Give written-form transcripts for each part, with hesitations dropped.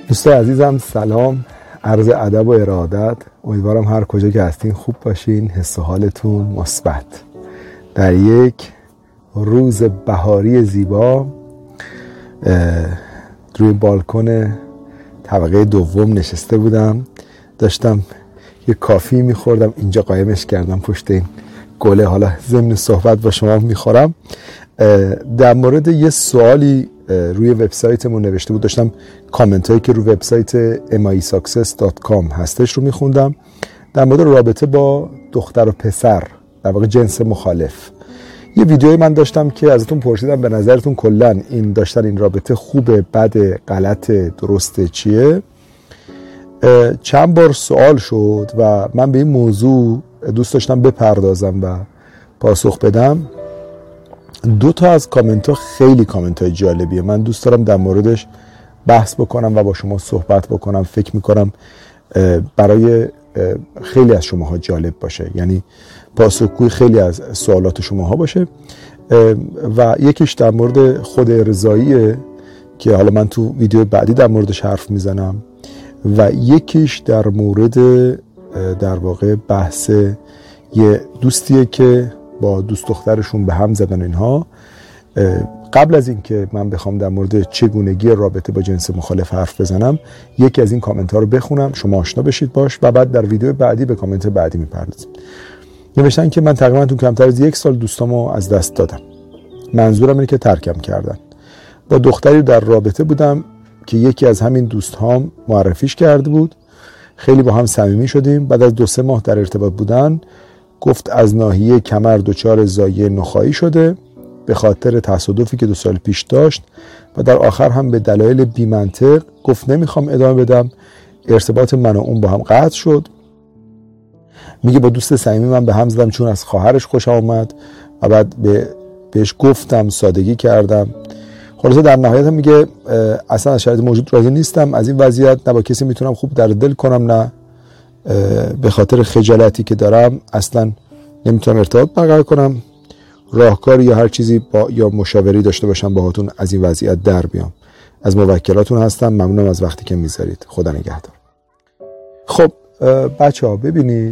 دوستان عزیزم سلام، عرض ادب و ارادت. امیدوارم هر کجا که هستین خوب باشین، حس و حالتون مثبت. در یک روز بهاری زیبا روی بالکن طبقه دوم نشسته بودم، داشتم یه کافی میخوردم، اینجا قایمش کردم پشت این گله. حالا ضمن صحبت با شما میخورم در مورد یه سوالی روی وبسایتمون نوشته بود. داشتم کامنت هایی که روی وبسایت mysuccess.com هستش رو میخوندم در مورد رابطه با دختر و پسر، در واقع جنس مخالف. یه ویدیوی من داشتم که ازتون پرسیدم به نظرتون کلا این داشتن این رابطه خوبه، بده، غلطه، درسته، چیه؟ چند بار سوال شد و من به این موضوع دوست داشتم بپردازم و پاسخ بدم. 2 تا از کامنت ها خیلی کامنت های جالبیه، من دوست دارم در موردش بحث بکنم و با شما صحبت بکنم. فکر میکنم برای خیلی از شماها جالب باشه، یعنی پاسخگوی خیلی از سوالات شماها باشه. و یکیش در مورد خود رضاییه که حالا من تو ویدیو بعدی در موردش حرف میزنم، و یکیش در مورد در واقع بحث یه دوستیه که با دوست دخترشون به هم زدن. اینها قبل از این که من بخوام در مورد چگونگی رابطه با جنس مخالف حرف بزنم، یکی از این کامنت ها رو بخونم، شما آشنا بشید باش، و بعد در ویدیو بعدی به کامنت بعدی میپردازیم. نوشتن که من تقریبا تو کمتر از 1 سال دوستامو از دست دادم. منظورم اینه که ترکم کردن. با دختری در رابطه بودم که یکی از همین دوستهام معرفیش کرده بود. خیلی با هم صمیمی شدیم. بعد از 2-3 ماه در ارتباط بودن گفت از ناحیه کمر دچار زایه نخاعی شده به خاطر تصادفی که 2 سال پیش داشت، و در آخر هم به دلایل بی‌منطق گفت نمیخوام ادامه بدم. ارتباط من و اون با هم قطع شد. میگه با دوست صمیمی من به هم زدم چون از خواهرش خوشم اومد و بعد بهش گفتم، سادگی کردم. خلاصه در نهایت هم میگه اصلا از شرایط موجود راضی نیستم، از این وضعیت نه با کسی میتونم خوب در دل کنم، نه به خاطر خجالتی که دارم اصلا نمیتونم ارتباط برقرار کنم. راهکاری یا هر چیزی یا مشاوری داشته باشم باهاتون از این وضعیت در بیام. از موکلاتون هستم، ممنونم از وقتی که میذارید. خدا نگهدار. خب بچه‌ها ببینید،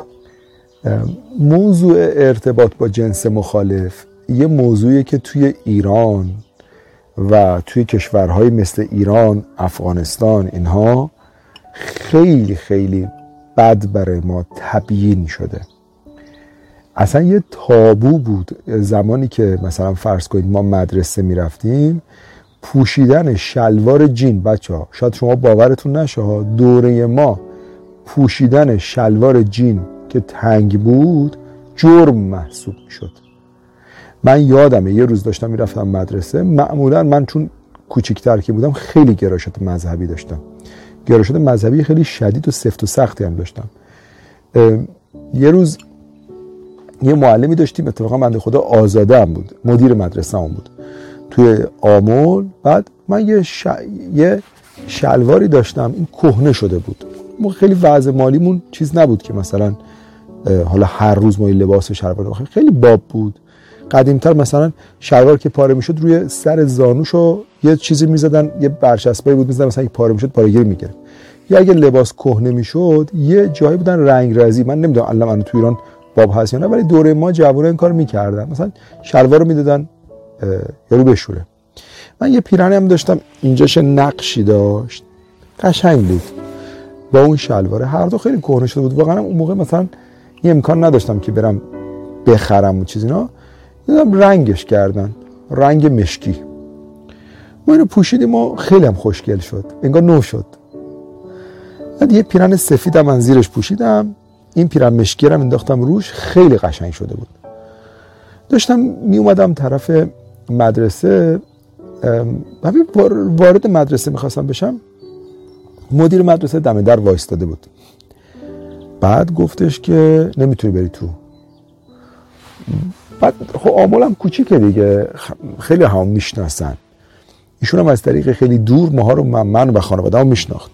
موضوع ارتباط با جنس مخالف یه موضوعیه که توی ایران و توی کشورهای مثل ایران، افغانستان، اینها خیلی خیلی بد برای ما تبیین شده. اصلا یه تابو بود زمانی که مثلا فرض کنید ما مدرسه میرفتیم، پوشیدن شلوار جین. بچه‌ها شاید شما باورتون نشه، دوره ما پوشیدن شلوار جین که تنگ بود جرم محسوب میشد. من یادمه یه روز داشتم میرفتم مدرسه، معمولا من چون کوچیک‌تر که بودم خیلی گرایشات مذهبی داشتم، گرایشات مذهبی خیلی شدید و سفت و سختی هم داشتم. یه روز یه معلمی داشتیم، اتفاقا بنده خدا آزاده هم بود، مدیر مدرسه هم بود، توی آمل. بعد من یه شلواری داشتم، این کهنه شده بود. ما خیلی وضع مالیمون چیز نبود که مثلا حالا هر روز ما لباس شلوار بخریم، خیلی باب بود. قدیمتر مثلا شلوار که پاره میشد روی سر زانوشو یه چیزی میزدن، یه برچسبایی بود میزدن، مثلا پاره میشد پاره‌گیری میگرفت. یا اگه لباس کهنه میشد یه جایی بودن رنگ رزی، من نمیدونم الان تو ایران باب هست یا نه، ولی دوره ما جوونا این کارو میکردن، مثلا شلوار رو میدادن یارو بشوره. من یه پیرهنی هم داشتم، اینجاش نقشی داشت، قشنگ بود با اون شلوار. هر دو خیلی کهنه شده بود. واقعا اون موقع مثلا یه امکان نداشتم که برم بخرم و چیز اینا. دیدم رنگش کردن، رنگ مشکی. ما اینو پوشیدیم و خیلی هم خوشگل شد، انگار نو شد. بعد یه پیرهن سفیدم من زیرش پوشیدم، این پیرهن مشکی رو انداختم روش، خیلی قشنگ شده بود. داشتم می اومدم طرف مدرسه، وارد مدرسه میخواستم بشم، مدیر مدرسه دم در وایستاده بود. بعد گفتش که نمیتونی بری تو. بعد خب آمولم کوچیکه دیگه، خیلی هم میشناسن، ایشون هم از طریق خیلی دور ماها رو من و خانواده هم میشناخت.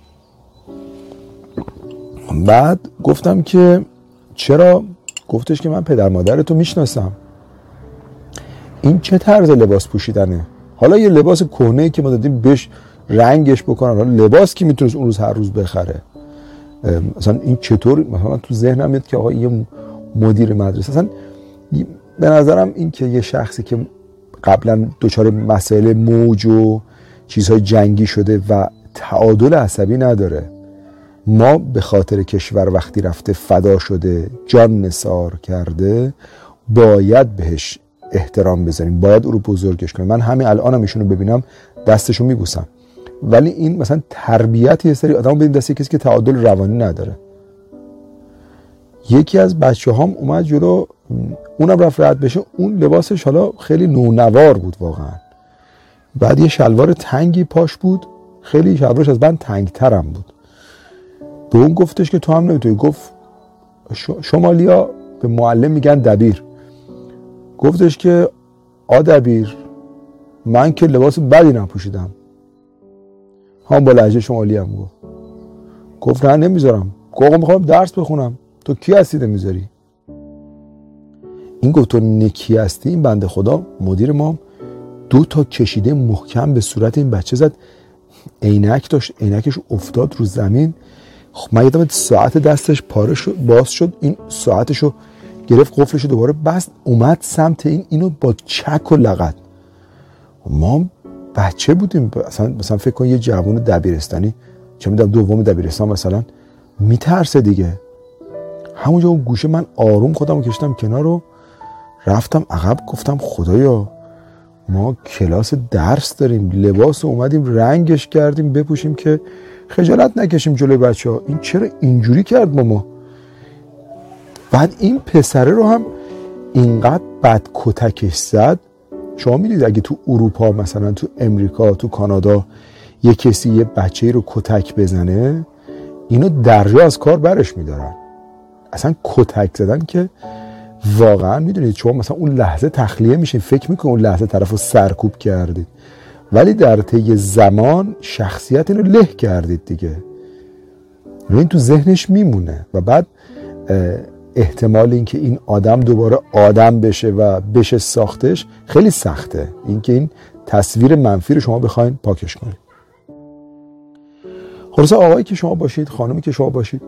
بعد گفتم که چرا؟ گفتش که من پدر مادرتو میشناسم، این چه طرز لباس پوشیدنه؟ حالا یه لباس کهنه‌ای که ما دادیم بهش رنگش بکنن. حالا لباس کی میتونست اون روز هر روز بخره؟ مثلا این چطور مثلا تو ذهنم میاد که آقا یه مدیر مدرسه، مثلا به نظرم این که یه شخصی که قبلا دچار مسائل موج و چیزهای جنگی شده و تعادل عصبی نداره، ما به خاطر کشور وقتی رفته فدا شده، جان نثار کرده، باید بهش احترام بذاریم، باید او رو بزرگش کنیم. من همین الانم ایشونو ببینم دستشو میبوسم. ولی این مثلا تربیت یه سری آدم بدین دست کسی که تعادل روانی نداره. یکی از بچه‌هام اومد جلو، اونم رفت رد بشه، اون لباسش حالا خیلی نونوار بود واقعا، بعد یه شلوار تنگی پاش بود، خیلی شلوارش از من تنگترم بود. به اون گفتش که تو هم نمیتونی. گفت شمالیا به معلم میگن دبیر. گفتش که دبیر من که لباس بدی نپوشیدم. هم با لهجه شمالی هم گفت نه نمیذارم. گفت میخوام درس بخونم. تو کی هستی نمیذاری؟ این گفت تو نکی هستی. این بنده خدا مدیر ما 2 تا کشیده محکم به صورت این بچه زد. عینک داشت، عینکش افتاد رو زمین. خب من یادم ساعت دستش پاره شد، باز شد، این ساعتشو گرفت، قفلشو دوباره بست، اومد سمت اینو با چک و لغت. ما بچه بودیم، مثلا فکر کن یه جوان دبیرستانی، چه میدونم دوم دبیرستان مثلا، میترسه دیگه. همونجا اون گوشه من آروم خودمو کشتم کنار رو رفتم عقب. گفتم خدایا ما کلاس درس داریم، لباس اومدیم رنگش کردیم بپوشیم که خجالت نکشیم جلوی بچه‌ها. این چرا اینجوری کرد ما؟ بعد این پسره رو هم اینقدر بد کتکش زد. شما میدید اگه تو اروپا مثلا تو امریکا تو کانادا یه کسی یه بچه‌ای رو کتک بزنه، اینو درجا از کار برش میدارن. اصلا کتک زدن که واقعا میدونید شما مثلا اون لحظه تخلیه میشین، فکر میکنید اون لحظه طرفو سرکوب کردید، ولی در طی زمان شخصیت اینو له کردید دیگه. این تو ذهنش میمونه و بعد احتمال اینکه این آدم دوباره آدم بشه و بشه ساختش خیلی سخته. اینکه این تصویر منفی رو شما بخواید پاکش کنید. خلاصه آقایی که شما باشید، خانمی که شما باشید،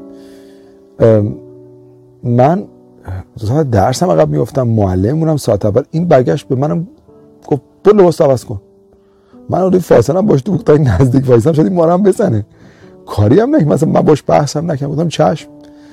من ساعت درسم عقب میافتم، معلممونم ساعت اول، این برگشت به منم گفت برو لباس عوض کن. من اون فاصله هم باش تو تا نزدیک وایسام شدیم مارم بزنه، کاری هم نکنم، مثلا من باش بحثم نکنم. گفتم چشم.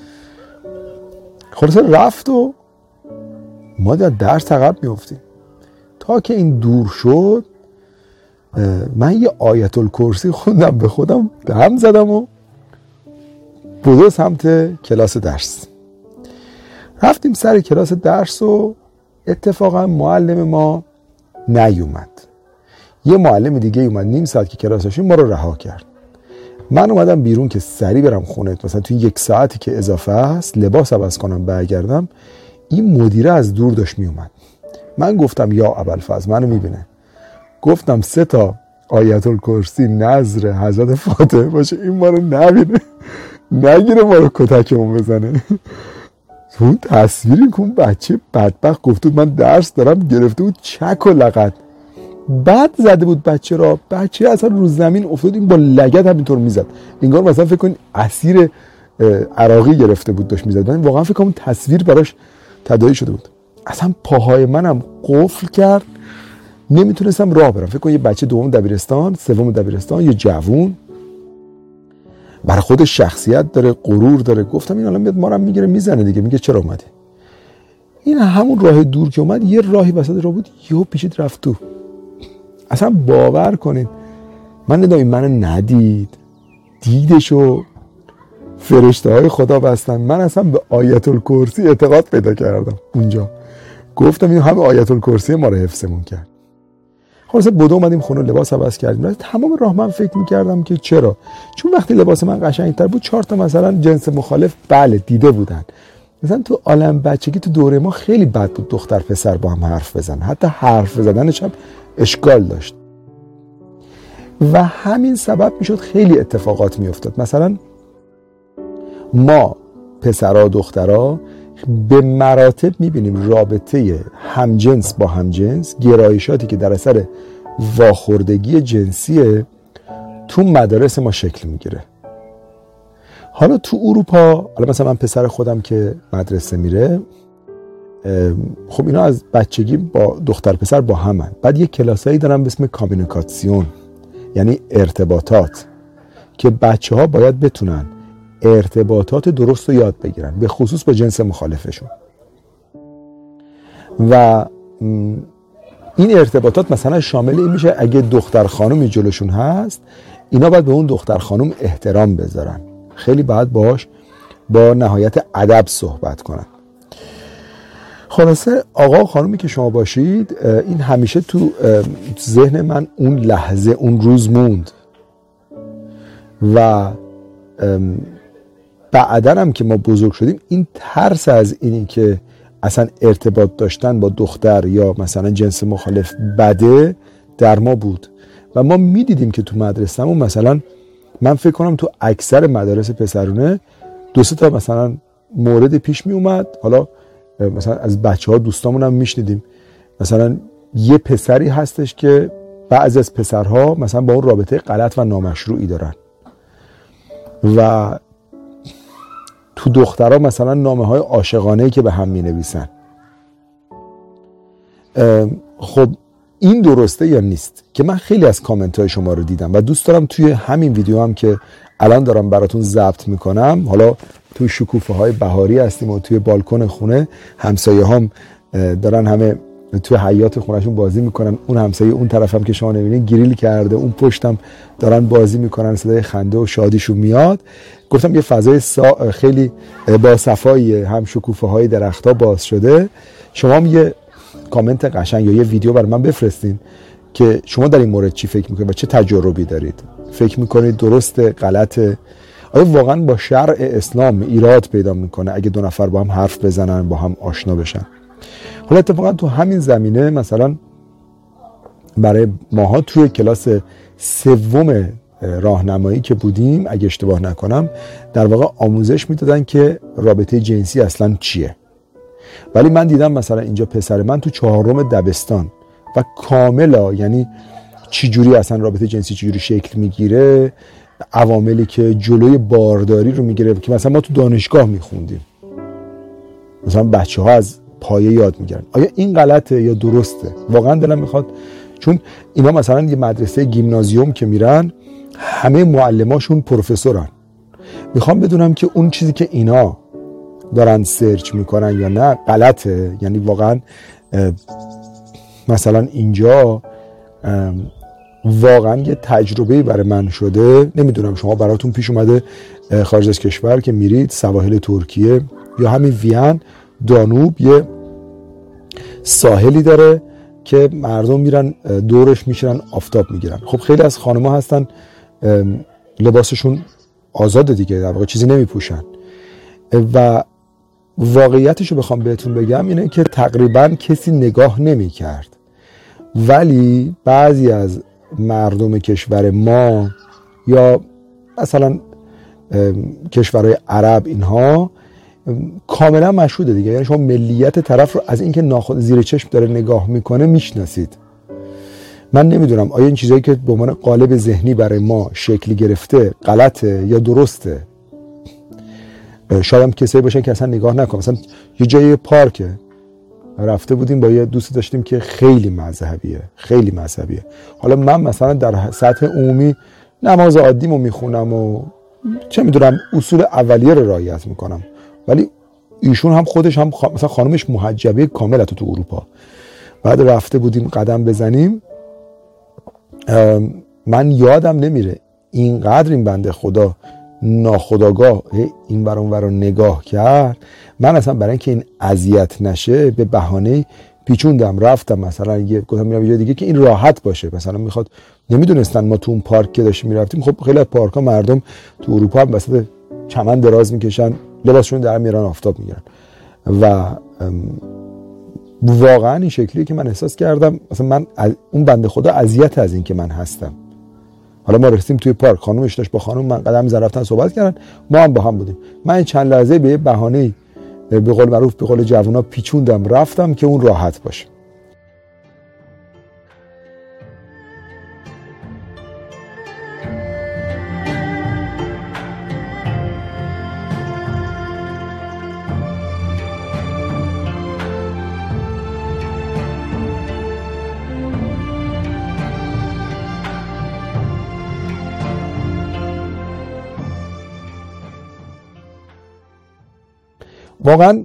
خلاصه رفت و ما در درس عقب میافتیم. تا که این دور شد من یه آیت الکرسی خوندم، به خودم دم زدم و بودو سمت کلاس درس. رفتیم سر کلاس درس و اتفاقا معلم ما نیومد. یه معلم دیگه اومد، نیم ساعت که کلاس داشتیم ما رو رها کرد. من اومدم بیرون که سریع برم خونه، مثلا توی 1 ساعتی که اضافه است لباس عوض کنم برگردم. این مدیره از دور داشت میومد. من گفتم یا ابوالفضل منو میبینه، گفتم 3 تا آیت الکرسی نذر حضرت فاطمه باشه این ما رو نبینه، نگیره ما رو کتکمون بزنه. اون تصویری که اون بچه بدبخت گفت من درس دارم، گرفته بود چک و لغت، بعد زده بود بچه را. بچه اصلا رو زمین افتاد، این با لگد همینطور میزد، انگار مثلا فکر کن اسیر عراقی گرفته بود داشت میزد. من واقعا فکر کنم تصویر براش تداعی شده بود. اصلا پاهای منم قفل کرد، نمیتونستم راه برم. فکر کن یه بچه دوم دبیرستان، سوم دبیرستان، یه جوون برای خودش شخصیت داره، غرور داره. گفتم این الان میاد ما رو میگیره میزنه دیگه. میگه چرا اومدی؟ این همون راه دور که اومد یه راهی وسط راه بود، یهو پیچید رفت تو. اصلا باور کنین من ندونم من ندید، دیدشو فرشته های خدا بستن. من اصلا به آیت الکرسی اعتقاد پیدا کردم اونجا. گفتم این همه آیت الکرسی ما رو حفظمون کرد. خلاصه بدو اومدیم خونه، لباس عوض کردیم. تمام راه من فکر میکردم که چرا؟ چون وقتی لباس من قشنگتر بود 4 تا مثلا جنس مخالف بله دیده بودن. مثلا تو عالم بچگی تو دوره ما خیلی بد بود دختر پسر با هم حرف بزنن، حتی حرف زدنش هم اشکال داشت و همین سبب میشد خیلی اتفاقات میافتاد. مثلا ما پسرها دخترها به مراتب میبینیم رابطه همجنس با همجنس، گرایشاتی که در اثر واخوردگی جنسیه تو مدارس ما شکل میگیره. حالا تو اروپا، حالا مثلا من پسر خودم که مدرسه میره، خب اینا از بچگی با دختر پسر با همن. بعد یه کلاسایی دارن به اسم کامیونیکاسیون، یعنی ارتباطات، که بچه ها باید بتونن ارتباطات درست رو یاد بگیرن، به خصوص با جنس مخالفشون. و این ارتباطات مثلا شامل این میشه اگه دختر خانومی جلوشون هست، اینا باید به اون دختر خانوم احترام بذارن، خیلی باید باش با نهایت ادب صحبت کنن. خلاصه آقا و خانومی که شما باشید، این همیشه تو ذهن من اون لحظه، اون روز موند. و بعدن هم که ما بزرگ شدیم، این ترس از اینی که اصلا ارتباط داشتن با دختر یا مثلا جنس مخالف بده در ما بود. و ما میدیدیم که تو مدرسه‌مون مثلا، من فکر کنم تو اکثر مدارس پسرونه 2-3 تا مثلا مورد پیش می اومد. حالا مثلا از بچه ها دوستامون هم میشنیدیم، مثلا یه پسری هستش که بعضی از پسرها مثلا با اون رابطه غلط و نامشروعی دارن و تو دخترها مثلا نامه های عاشقانه‌ای که به هم می نویسن. خب این درسته یا نیست؟ که من خیلی از کامنت های شما رو دیدم و دوست دارم توی همین ویدیو هم که الان دارم براتون ضبط میکنم، حالا توی شکوفه های بهاری هستیم و توی بالکن خونه همسایه هم دارن همه توی حیاط خونهشون بازی میکنن. اون همسایه اون طرف هم که شما نمیبینید گریل کرده، اون پشتم دارن بازی میکنن، صدای خنده و شادیشون میاد. گفتم یه فضای خیلی با صفایی، هم شکوفه های درخت‌ها باز شده. شما هم یه کامنت قشنگ یا یه ویدیو برای من بفرستین که شما در این مورد چی فکر میکنید و چه تجربی دارید. فکر میکنید درسته، غلطه؟ آیا واقعا با شرع اسلام ایراد پیدا میکنه اگه 2 نفر با هم حرف بزنن، با هم آشنا بشن؟ حالا اتفاقا تو همین زمینه مثلا برای ماها توی کلاس 3 راهنمایی که بودیم، اگه اشتباه نکنم، در واقع آموزش میدادن که رابطه جنسی اصلا چیه. ولی من دیدم مثلا اینجا پسر من تو 4 دبستان و کاملا، یعنی چی جوری اصلا رابطه جنسی چی جوری شکل میگیره، عواملی که جلوی بارداری رو میگیره که مثلا ما تو دانشگاه میخوندیم، مثلا بچه ها از پایه یاد میگیرن. آیا این غلطه یا درسته؟ واقعا دلم میخواد، چون اینا مثلا یه مدرسه گیمنازیوم که میرن همه معلماشون پروفسورن، میخوام بدونم که اون چیزی که اینا دارن سرچ میکنن یا نه غلطه. یعنی واقعا مثلا اینجا واقعا یه تجربه‌ای برای من شده، نمیدونم شما براتون پیش اومده خارج از کشور که میرید سواحل ترکیه یا همین وین، دانوب یه ساحلی داره که مردم میرن دورش میشینن آفتاب میگیرن. خب خیلی از خانم‌ها هستن لباسشون آزاده دیگه، در واقع چیزی نمیپوشن و واقعیتشو بخوام بهتون بگم اینه که تقریبا کسی نگاه نمیکرد. ولی بعضی از مردم کشور ما یا مثلا کشورهای عرب، اینها کاملا مشهوده دیگه. یعنی شما ملیت طرف رو از اینکه زیر چشم داره نگاه میکنه میشناسید. من نمیدونم آیا این چیزایی که به عنوان قالب ذهنی برای ما شکل گرفته غلطه یا درسته. شاید هم کسایی باشن که اصلا نگاه نکنن. مثلا یه جای پارکه رفته بودیم با یه دوستی داشتیم که خیلی مذهبیه. حالا من مثلا در سطح عمومی نماز عادیمو میخونم و چه میدونم اصول اولیه رو رعایت میکنم، ولی ایشون هم خودش هم مثلا خانمش محجبه کامله تو اروپا. بعد رفته بودیم قدم بزنیم، من یادم نمیره اینقدر این بنده خدا ناخودآگاه این ور اون ور رو نگاه کرد. من اصلا برای اینکه این اذیت نشه به بهانه پیچوندم رفتم، مثلا گفتم میرم یه جای دیگه که این راحت باشه. مثلا میخواد، نمیدونستن ما تو اون پارک که داشتیم میرفتیم، خب خیلی از پارک ها مردم تو اروپا هم وسط چمن دراز میکشن، لباسشون در میارن آفتاب میگیرن و واقعا این شکلی که من احساس کردم مثلا من اون بنده خدا اذیت از این که من هستم. حالا ما رسیدیم توی پارک، خانومش داشت با خانوم من قدم می‌زد رفتن صحبت کردن، ما هم با هم بودیم. من این چند لحظه به یه بهانه‌ای به قول معروف به قول جوونا پیچوندم رفتم که اون راحت باشه. واقعا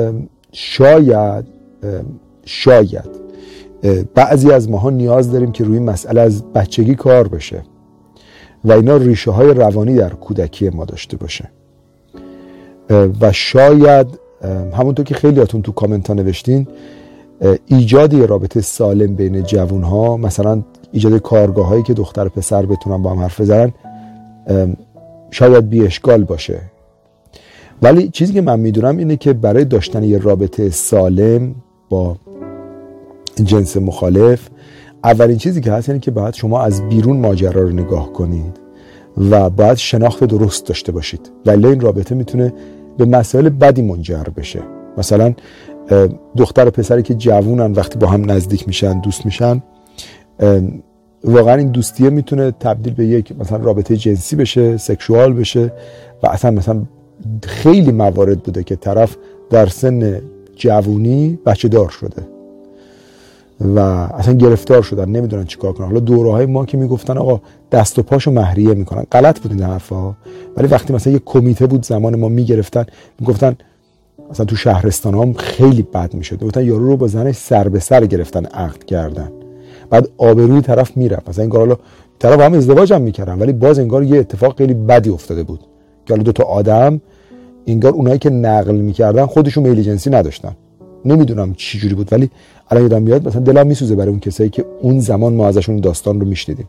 شاید بعضی از ماها نیاز داریم که روی مسئله از بچگی کار بشه و اینا ریشه های روانی در کودکی ما داشته باشه و شاید همونطور که خیلیاتون تو کامنت ها نوشتین ایجاد یه رابطه سالم بین جوون ها، مثلا ایجاد کارگاه هایی که دختر و پسر بتونن با هم حرف بزنن، شاید بی اشکال باشه. ولی چیزی که من میدونم اینه که برای داشتن یه رابطه سالم با جنس مخالف، اولین چیزی که هست اینه که باید شما از بیرون ماجرا رو نگاه کنید و باید شناخت درست داشته باشید، ولی این رابطه میتونه به مسائل بدی منجر بشه. مثلا دختر و پسری که جوونن وقتی با هم نزدیک میشن، دوست میشن، واقعا این دوستیه میتونه تبدیل به یک مثلا رابطه جنسی بشه، سکشوال بشه و اصلا مثلا خیلی موارد بوده که طرف در سن جوونی بچه دار شده و اصلا گرفتار شدن، نمیدونن چیکار کنن. حالا دوره‌های ما که میگفتن آقا دست و پاشو مهریه میکنن، غلط بود این حرفا، ولی وقتی مثلا یه کمیته بود زمان ما میگرفتن میگفتن، مثلا تو شهرستان هم خیلی بد میشد، گفتن یارو رو با زنش سر به سر گرفتن، عقد کردن، بعد آبروی طرف میرفت. مثلا انگار حالا طرف هم ازدواج هم میکردن ولی باز انگار یه اتفاق خیلی بدی افتاده بود که حالا دو تا آدم، انگار اونایی که نقل میکردن خودشون میل جنسی نداشتن. نمیدونم چی جوری بود، ولی الان یادم میاد مثلا دلم میسوزه برای اون کسایی که اون زمان ما ازشون داستان رو میشنیدیم.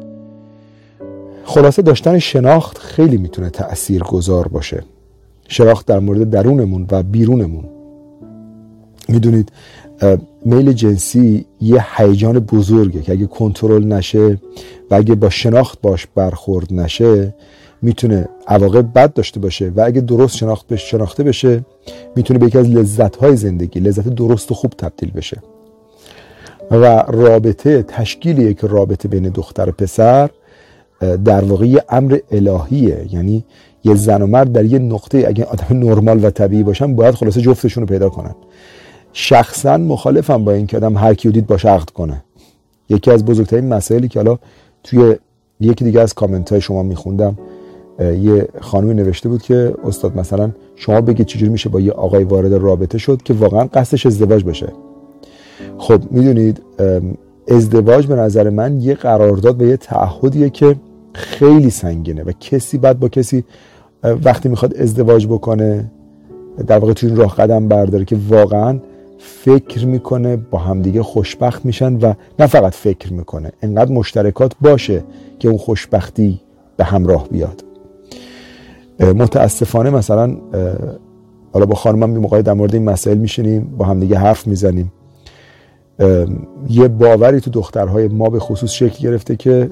خلاصه داشتن شناخت خیلی میتونه تأثیرگذار باشه، شناخت در مورد درونمون و بیرونمون. میدونید میل جنسی یه هیجان بزرگه که اگه کنترل نشه و اگه با شناخت باش برخورد نشه میتونه عواقب بد داشته باشه و اگه درست شناخته بشه میتونه به یکی از لذت‌های زندگی، لذت درست و خوب تبدیل بشه. و رابطه، تشکیل یک رابطه بین دختر و پسر در واقع یه امر الهیه، یعنی یه زن و مرد در یه نقطه اگه آدم نرمال و طبیعی باشن باید خلاصه جفتشون رو پیدا کنن. شخصا مخالفم با این که آدم هر کیو دید باشه عقد کنه. یکی از بزرگترین مسائلی که حالا توی یکی دیگه از کامنت های شما میخوندم، یه خانومی نوشته بود که استاد مثلا شما بگید چجوری میشه با یه آقای وارد رابطه شد که واقعا قصدش ازدواج بشه. خب میدونید ازدواج به نظر من یه قرارداد و یه تعهدیه که خیلی سنگینه و کسی بعد با کسی وقتی میخواد ازدواج بکنه در واقع توی این راه قدم برداره که واقعا فکر میکنه با همدیگه خوشبخت میشن و نه فقط فکر میکنه، انقدر مشترکات باشه که اون خوشبختی به همراه بیاد. متاسفانه مثلا حالا با خانمم موقعی در مورد این مسائل میشینیم با همدیگه حرف میزنیم، یه باوری تو دخترهای ما به خصوص شکل گرفته که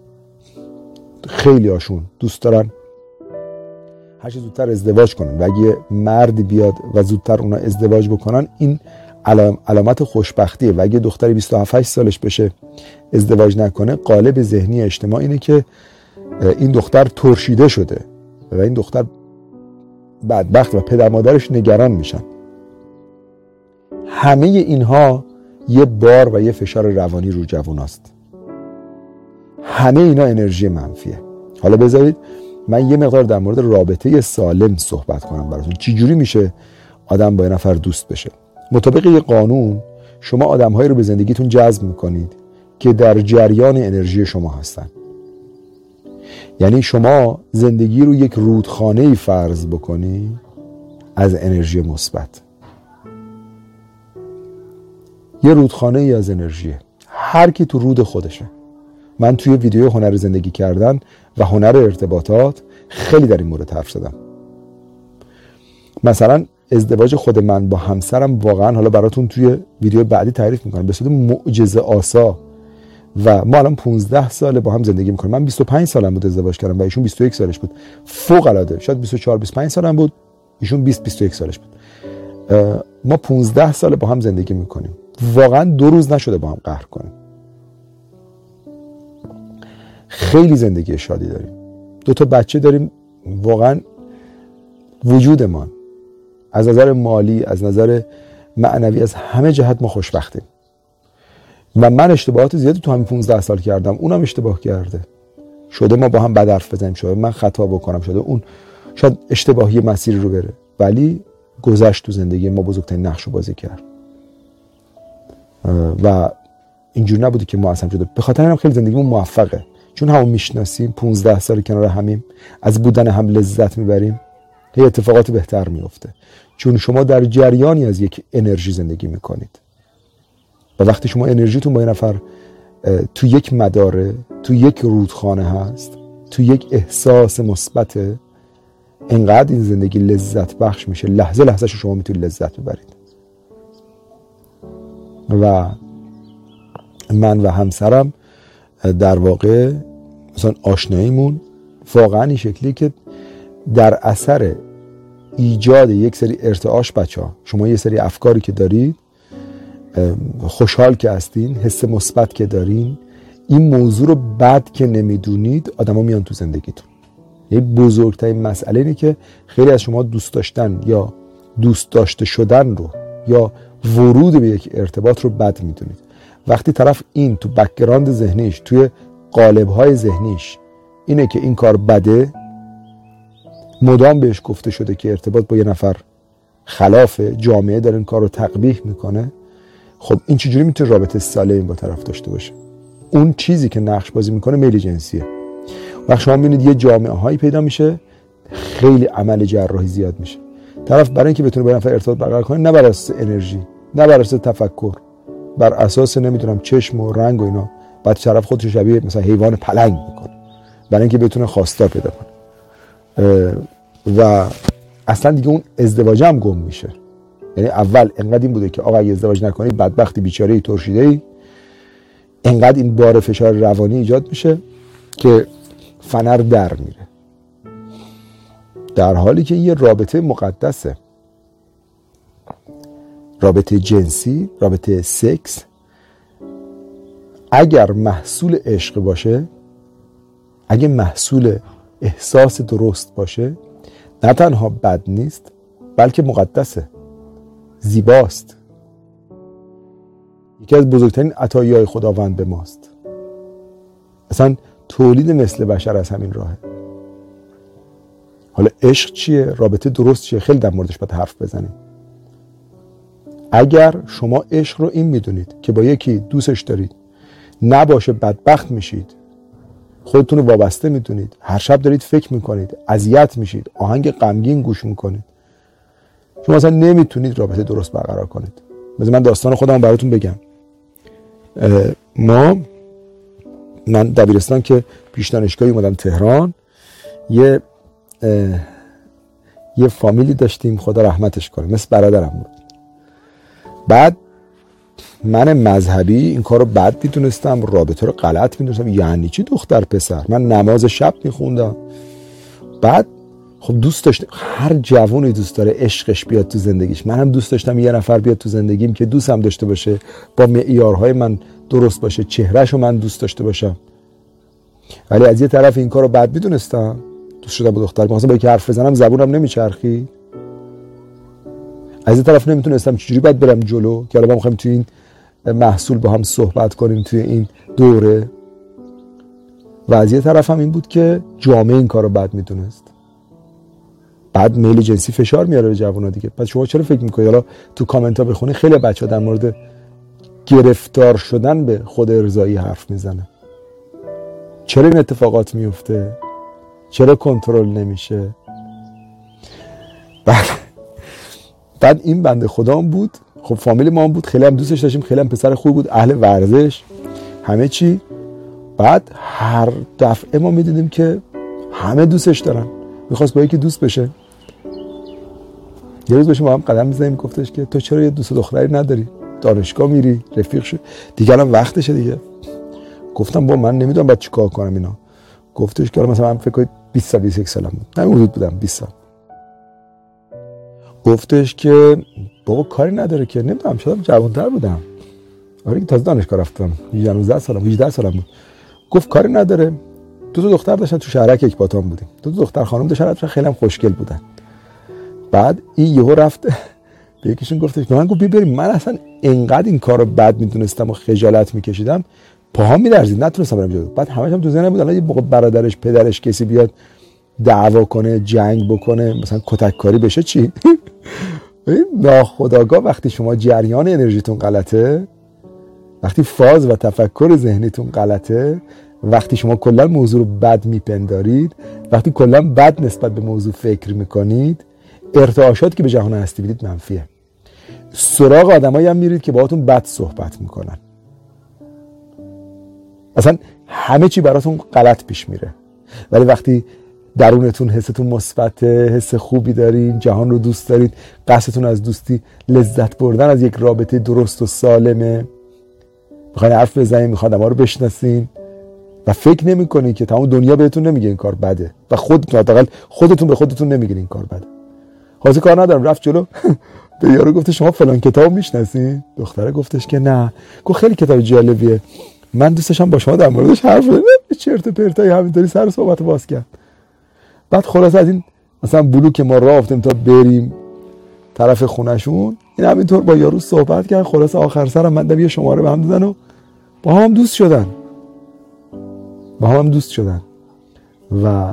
خیلی هاشون دوست دارن هر چه زودتر ازدواج کنن و اگه مردی بیاد و زودتر اونا ازدواج بکنن این علامت خوشبختیه و اگه دختری 27-8 سالش بشه ازدواج نکنه، قالب ذهنی اجتماع اینه که این دختر ترشیده شده و این دختر بدبخت و پدر مادرش نگران میشن. همه اینها یه بار و یه فشار روانی رو جووناست. همه اینا انرژی منفیه. حالا بذارید من یه مقدار در مورد رابطه سالم صحبت کنم براتون. چی جوری میشه آدم با یه نفر دوست بشه؟ مطابق یه قانون شما آدم‌هایی رو به زندگیتون جذب میکنید که در جریان انرژی شما هستن. یعنی شما زندگی رو یک رودخانه‌ای فرض بکنی از انرژی مثبت، یه رودخانه‌ای از انرژیه، هر کی تو رود خودشه. من توی ویدیو هنر زندگی کردن و هنر ارتباطات خیلی در این مورد حرف زدم. مثلا ازدواج خود من با همسرم واقعا حالا براتون توی ویدیو بعدی تعریف میکنم به صورت معجزه آسا و ما الان 15 ساله با هم زندگی میکنیم. من 25 سالم بود ازدواج کردم و ایشون 21 سالش بود. فوق العاده، شاید 24-25 سالم بود، ایشون 20-21 سالش بود. ما 15 ساله با هم زندگی میکنیم. واقعا 2 روز نشده با هم قهر کنیم. خیلی زندگی شادی داریم. 2 تا بچه داریم. واقعا وجودمان از نظر مالی، از نظر معنوی، از همه جهت ما خوشبختیم. و من اشتباهات زیادی تو همین 15 سال کردم، اونم اشتباه کرده. شده ما با هم بد حرف بزنیم، شده من خطا بکنم، شده اون شاید اشتباهی مسیر رو بره، ولی گذشت تو زندگی ما بزرگترین نقش رو بازی کرد و اینجور نبوده که ما اصلا جدا. به خاطر اینم خیلی زندگیمون موفقه، چون همون میشناسیم، 15 سال کنار همیم، از بودن هم لذت میبریم، هی اتفاقات بهتر میفته، چون شما در جریانی از یک انرژی زندگی میکنید و وقتی شما انرژیتون با یه نفر تو یک مداره، تو یک رودخانه هست، تو یک احساس مثبته، انقدر این زندگی لذت بخش میشه، لحظه لحظه شما میتونید لذت ببرید. و من و همسرم در واقع مثلا آشناییمون واقعا این شکلی که در اثر ایجاد یک سری ارتعاش، بچه‌ها شما یه سری افکاری که دارید، خوشحال که هستین، حس مثبت که دارین، این موضوع رو بد که نمیدونید، آدما میان تو زندگیتون. یه بزرگترین مسئله اینه که خیلی از شما دوست داشتن یا دوست داشته شدن رو یا ورود به یک ارتباط رو بد میدونید. وقتی طرف این تو بک‌گراند ذهنیش، توی قالب‌های ذهنیش اینه که این کار بده، مدام بهش گفته شده که ارتباط با یه نفر خلاف جامعه داره این کار رو تقبیح میکنه، خب این چجوری میتونه رابطه سالم با طرف داشته باشه؟ اون چیزی که نقش بازی میکنه میل جنسیه. وقتی شما میبینید یه جامعه هایی پیدا میشه، خیلی عمل جراحی زیاد میشه. طرف برای اینکه بتونه با یه نفر ارتباط برقرار کنه، نه بر اساس انرژی، نه بر اساس تفکر، بر اساس نمیدونم چشم و رنگ و اینا، بعد طرف خودش شبیه مثلا حیوان پلنگ میکنه برای اینکه بتونه خواستار پیدا کنه و اصلا دیگه اون ازدواج هم گم میشه. یعنی اول انقدر این بوده که آقا اگه ازدواج نکنی بدبختی، بیچاره‌ای، ترشیده‌ای، انقدر این بار فشار روانی ایجاد میشه که فنر در میره، در حالی که یه رابطه مقدسه. رابطه جنسی، رابطه سکس اگر محصول عشق باشه، اگه محصول احساس درست باشه، نه تنها بد نیست بلکه مقدسه، زیباست، یکی از بزرگترین عطایای خداوند به ماست. اصلا تولید مثل بشر از همین راهه. حالا عشق چیه؟ رابطه درست چیه؟ خیلی در موردش باید حرف بزنیم. اگر شما عشق رو این میدونید که با یکی دوستش دارید نباشه بدبخت میشید، خودتون رو وابسته میدونید، هر شب دارید فکر میکنید، اذیت میشید، آهنگ غمگین گوش میکنید، شما اصلا نمیتونید رابطه درست برقرار کنید. مثلا من داستان خودم براتون بگم. من دبیرستان که پیش دانشگاهی اومدم تهران، یه فامیلی داشتیم، خدا رحمتش کنه، مثل برادرم بود. بعد من مذهبی این کارو بد میدونستم، رابطه رو غلط میدونستم. یعنی چی دختر پسر؟ من نماز شب میخوندم. بعد خب دوست داشتم، هر جوونی دوست داره عشقش بیاد تو زندگیش. من هم دوست داشتم یه نفر بیاد تو زندگیم که دوستم داشته باشه، با معیارهای من درست باشه، چهرهشو من دوست داشته باشم. ولی از یه طرف این کارو بد میدونستم، دوست شدم با دختر، می‌خواستم با یکی حرف بزنم، زبونم نمیچرخید. از یه طرف نمیتونستم چجوری باید برم جلو که حالا ما می‌خوایم توی این محصول با هم صحبت کنیم توی این دوره. و از یه طرف هم این بود که جامعه این کارو بد میدونست. بعد میل جنسی فشار میاره به جوونا دیگه. پس شما چرا فکر میکنید حالا تو کامنت ها بخونی خیلی بچه‌ها در مورد گرفتار شدن به خود ارضایی حرف میزنه؟ چرا این اتفاقات میفته؟ چرا کنترل نمیشه؟ بعد این بنده خدا هم بود، خب فامیل ما هم بود، خیلی هم دوستش داشتیم، خیلی هم پسر خوب بود، اهل ورزش، همه چی. بعد هر دفعه ما میدیدیم که همه دوستش دارن، میخواست با یکی دوست بشه. یه روز باشیم با هم قدم میزنیم، گفتش که تو چرا یه دوست دختری نداری؟ دانشگاه میری، رفیق شد، دیگه الان وقتشه دیگه. گفتم با من نمیدونم باید چیکار کنم اینا. گفتش که مثلا من فکر کنید 20 سال 21 سالم بود، من حدود بودم 20 سال. گفتش که بابا کاری نداره که، نمیدونم شدم جوان‌تر بودم، آره که تازه دانشگاه رفتم، 18 سالم 18 سالم بود. گفت کاری نداره، دو تا دختر داشتن تو شهرک اکباتان بودیم، دو تا دختر خانم داشتن، خیلی هم خوشگل بودن. بعد این یهو رفت به یکیشون گفتش، من گفت بریم. من اصلا انقدر این کارو بد میدونستم و خجالت میکشیدم، پاهام میلرزید، نتونستم برم جلو. بعد همش هم تو ذهنم بود الان یه موقع برادرش، پدرش، کسی بیاد دعوا کنه، جنگ بکنه، مثلا کتک کاری بشه چی؟ ناخودآگاه وقتی شما جریان انرژیتون غلطه، وقتی فاز و تفکر ذهنیتون غلطه، وقتی شما کلا موضوع رو بد میپندارید، وقتی کلا بد نسبت به موضوع فکر میکنید، ارتعاشاتی که به جهان هستی میدید منفیه. سراغ آدمایی هم میرید که باهاتون بد صحبت میکنن. اصلا همه چی براتون غلط پیش میره. ولی وقتی درونتون حستون مثبته، حس خوبی دارین، جهان رو دوست دارید، قصدتون از دوستی لذت بردن از یک رابطه درست و سالمه، میخواین حرف بزنین، میخواین آدما رو بشناسین و فکر نمیکنین که تمام دنیا بهتون نمیگه این کار بده و خودتون حداقل خودتون به خودتون نمیگین این کار بده. حاضر کار ندارم، رفت جلو به یارو گفته شما فلان کتاب میشناسین؟ دختره گفتش که نه. گفت خیلی کتاب جالبیه، من دوست داشتم با شما در موردش حرف بزنم. چرت و پرتای همینطوری سر صحبت باز کرد. بعد خلاص از این مثلا بلوک ما راه افتیم تا بریم طرف خونهشون، این همینطور با یارو صحبت کرد. خلاص آخر سرم من دم یه شماره به هم دادن و با هم دوست شدن و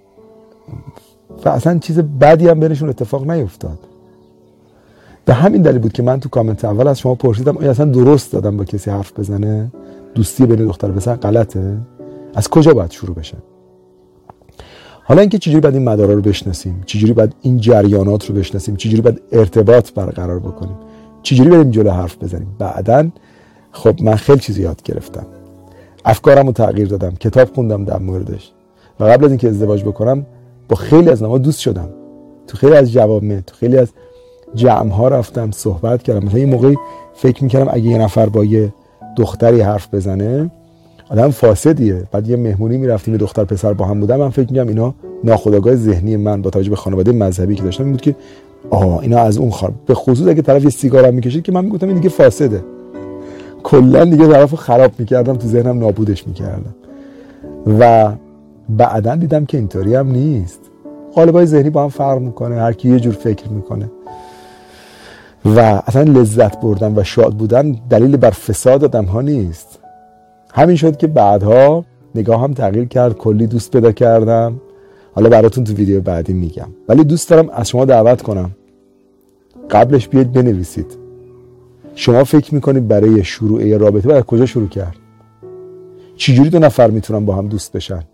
اصلا چیز بدی هم بینشون اتفاق نیفتاد. به همین دلیل بود که من تو کامنت اول از شما پرسیدم آیا اصلا درست دادم با کسی حرف بزنه؟ دوستی بین دختر و پسر غلطه؟ از کجا باید شروع بشه؟ حالا اینکه چجوری باید این مدارا رو بشناسیم، چجوری باید این جریانات رو بشناسیم، چجوری باید ارتباط برقرار بکنیم، چجوری بریم جلو حرف بزنیم، بعدن خب من خیلی چیز یاد گرفتم، افکارم رو تغییر دادم، کتاب خوندم در موردش و قبل از اینکه ازدواج بکنم با خیلی از آدم‌ها دوست شدم. تو خیلی از جوامع، تو خیلی از جمع‌ها رفتم صحبت کردم. مثلا یه موقعی فکر می‌کردم اگه یه نفر با یه دختری حرف بزنه آدم فاسدیه. بعد یه مهمونی می‌رفتیم، یه دختر پسر با هم بودن، من فکر می‌کردم اینا ناخودآگاه ذهنی من با توجه به خانواده مذهبی که داشتم این بود که اینا از اون به خصوص اگه طرف یه سیگار هم می‌کشید که من می‌گفتم این دیگه فاسده. کلا دیگه طرفو خراب می‌کردم، تو ذهنم نابودش می‌کردم. و بعدن دیدم که اینطوری هم نیست. قالب‌های ذهنی با هم فرق می‌کنه، هر کی یه جور فکر می‌کنه و اصلا لذت بردن و شاد بودن دلیل بر فساد آدم‌ها نیست. همین شد که بعدها نگاهم تغییر کرد، کلی دوست پیدا کردم. حالا براتون تو ویدیو بعدی میگم. ولی دوست دارم از شما دعوت کنم قبلش بیاید بنویسید. شما فکر میکنید برای شروع یه رابطه باید کجا شروع کرد؟ چجوری دو نفر میتونن با هم دوست بشن؟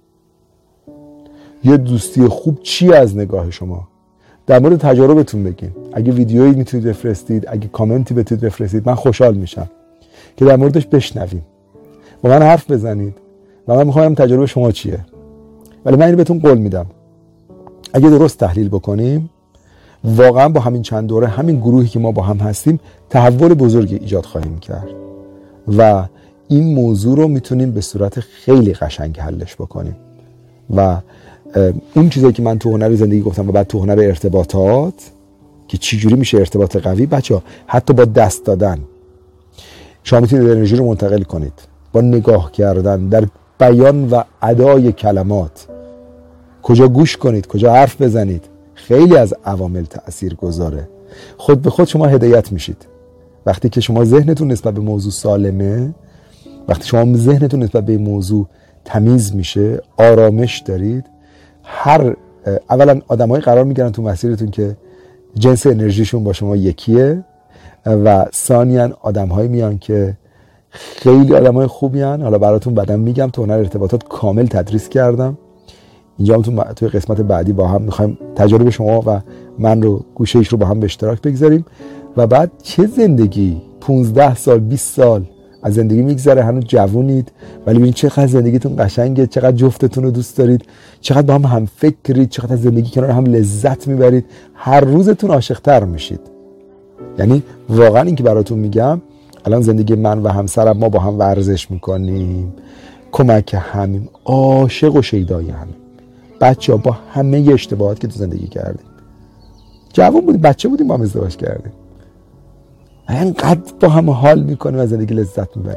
یه دوستی خوب چی از نگاه شما؟ در مورد تجاربتون بگین. اگه ویدیویی میتونید بفرستید، اگه کامنتی بتونید بفرستید، من خوشحال میشم که در موردش بشنویم. با من حرف بزنید و من میخوام تجربه شما چیه. ولی من اینو بهتون قول میدم اگه درست تحلیل بکنیم واقعا با همین چند دوره، همین گروهی که ما با هم هستیم، تحول بزرگی ایجاد خواهیم کرد و این موضوع رو میتونیم به صورت خیلی قشنگ حلش بکنیم. و اون چیزایی که من تو هنر زندگی گفتم و بعد تو هنر ارتباطات که چی جوری میشه ارتباط قوی، بچه‌ها حتی با دست دادن شما میتونید انرژی رو منتقل کنید، با نگاه کردن، در بیان و ادای کلمات، کجا گوش کنید، کجا حرف بزنید، خیلی از عوامل تأثیر گذاره. خود به خود شما هدایت میشید. وقتی که شما ذهنتون نسبت به موضوع سالمه، وقتی شما ذهنتون نسبت به موضوع تمیز میشه، آرامش دارید، اولا آدمایی قرار میگیرن تو مسیرتون که جنس انرژیشون با شما یکیه و ثانیاً آدم‌هایی میان که خیلی آدمای خوبی هن. حالا براتون بعداً میگم، تو هنر ارتباطات کامل تدریس کردم. اینجا هم توی قسمت بعدی با هم میخوایم تجارب شما و من رو گوشه ایش رو با هم به اشتراک بگذاریم و بعد چه زندگی 15 سال 20 سال از زندگی میگذره، هنوز جوونید ولی ببینید چقدر زندگیتون قشنگه، چقدر جفتتون رو دوست دارید، چقدر با هم فکرید، چقدر از زندگی کنار هم لذت میبرید، هر روزتون عاشق‌تر میشید. یعنی واقعا این که براتون میگم، الان زندگی من و همسرم، ما با هم ورزش میکنیم، کمک همیم، عاشق و شیدای همیم. بچه‌ها با همه اشتباهات که تو زندگی کردیم، جوان بودیم، بچه بودیم، با هم ازدواج کردیم، اینقدر با هم حال میکنیم و زندگی لذت میبریم.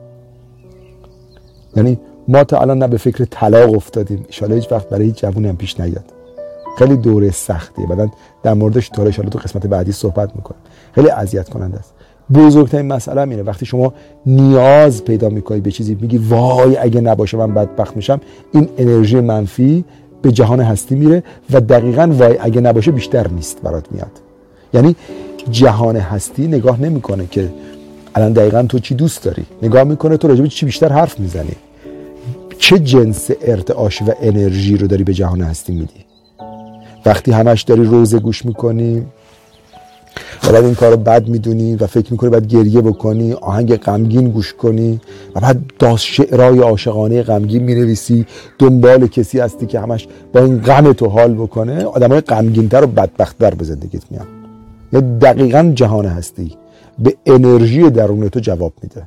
یعنی ما تا الان نه به فکر طلاق افتادیم، ان شاءالله هیچ وقت برای هیچ جوونی هم پیش نیاد. خیلی دوره سختیه، بعدن در موردش ان شاءالله تو قسمت بعدی صحبت میکنم. خیلی اذیت کننده است. بزرگترین مسئله اینه وقتی شما نیاز پیدا میکنی به چیزی، میگی وای اگه نباشه من بدبخت میشم، این انرژی منفی به جهان هستی میره و دقیقاً وای اگه نباشه بیشتر نیست برات میاد. یعنی جهان هستی نگاه نمیکنه که الان دقیقاً تو چی دوست داری، نگاه میکنه تو راجع به چی بیشتر حرف میزنی، چه جنس ارتعاش و انرژی رو داری به جهان هستی میدی. وقتی همش داری روزه گوش میکنی و بعد این کارو بد میدونی و فکر میکنی باید گریه بکنی، آهنگ غمگین گوش کنی و بعد شعرهای عاشقانه غمگین مینویسی، دنبال کسی هستی که همش با این غم تو حال بکنه، آدمای غمگین‌تر و بدبخت‌تر به زندگیت میان. یا دقیقاً جهان هستی به انرژی درون تو جواب میده،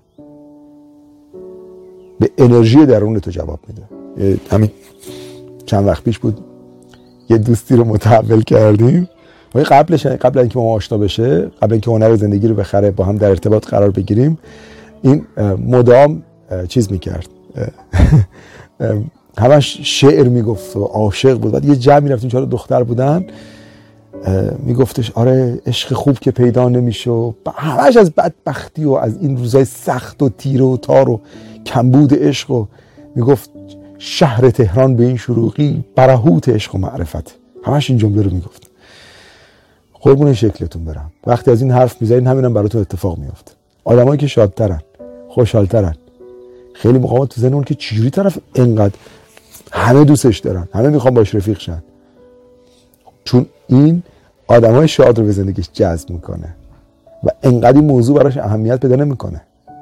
به انرژی درون تو جواب میده. همین چند وقت پیش بود یه دوستی رو متحول کردیم، قبل اینکه ما آشنا بشه، قبل اینکه هنر زندگی رو بخره، با هم در ارتباط قرار بگیریم، این مدام چیز میکرد همش شعر میگفت و عاشق بود. بعد یه جمعی رفتیم، 4 دختر بودن، میگفتش آره عشق خوب که پیدا نمیشه و همش از بدبختی و از این روزای سخت و تیره و تار و کمبود عشق، و میگفت شهر تهران به این شروقی برهوت عشق و معرفت. همش این جمله رو میگفت. قربون شکلتون برم، وقتی از این حرف میزنین همینم براتون اتفاق میفته. آدمایی که شادترن، خوشحالترن، خیلی موقع تو ذهنمون که چجوری طرف انقدر همه دوستش دارن، همه میخوان باش رفیق شن، چون این آدمای شاد رو به زندگیش جذب میکنه و انقدر این موضوع براش اهمیت پیدا نمیکنه.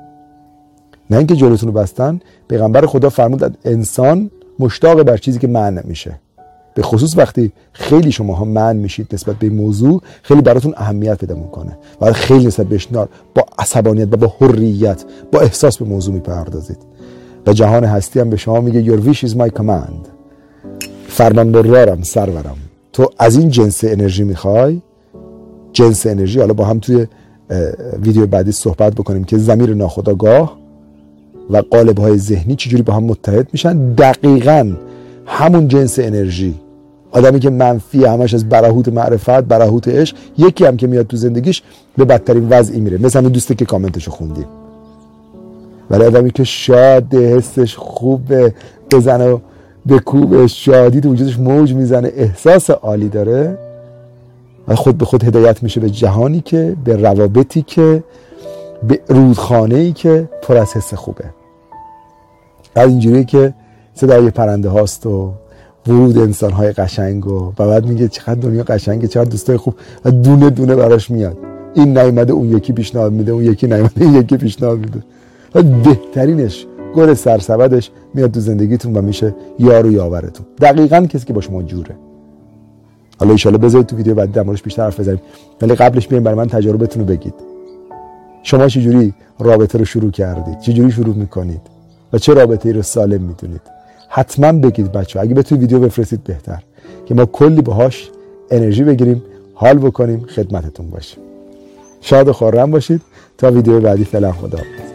نه اینکه جلوتون رو بستن. پیغمبر خدا فرمود انسان مشتاق بر چیزی که معنی میشه، به خصوص وقتی خیلی شماها منع میشید نسبت به این موضوع، خیلی براتون اهمیت پیدا میکنه و خیلی نسبت بهش با عصبانیت و با حریت، با احساس به موضوع میپردازید. و جهان هستی هم به شما میگه your wish is my command، فرمانبردارم، سرورم. تو از این جنس انرژی میخوای، جنس انرژی، حالا با هم توی ویدیو بعدی صحبت بکنیم که ضمیر ناخودآگاه و قالب‌های ذهنی چجوری با هم متحد میشن. دقیقاً همون جنس انرژی، آدمی که منفی، همش از برهوت معرفت، برهوت عشق، یکی هم که میاد تو زندگیش به بدترین وضعی میره، مثل همین دوستی که کامنتشو خوندیم. ولی آدمی که شاد، حسش خوبه، بزنه و بکوبه، شادی تو وجودش موج میزنه، احساس عالی داره و خود به خود هدایت میشه به جهانی که، به روابطی که، به رودخانه‌ای که پر از حس خوبه. بعد اینجوریه که صدای پرنده هاست و ورود انسان‌های قشنگ و بعد میگه چقدر دنیا قشنگه، چقدر دوستای خوب، و دونه دونه براش میاد. این نیومده اون یکی پیشنهاد میده، اون یکی نیومده این یکی پیشنهاد میده. و بهترینش گل سرسبدش میاد تو زندگیتون و میشه یار و یاورتون. دقیقاً کسی که با شما جوره. حالا ان شاءالله بذارید تو ویدیو بعد در موردش بیشتر حرف بزنیم، ولی قبلش بیاین برای من تجربتون رو بگید. شما چجوری رابطه رو شروع کردید؟ چجوری شروع میکنید؟ و چه رابطه‌ای رو سالم میدونید؟ حتما بگید بچه‌ها. اگه بتونید ویدیو بفرستید بهتر، که ما کلی باهاش انرژی بگیریم، حال بکنیم، خدمتتون باشیم. شاد و خرم باشید. تا ویدیو بعدی، فعلا خداحافظ.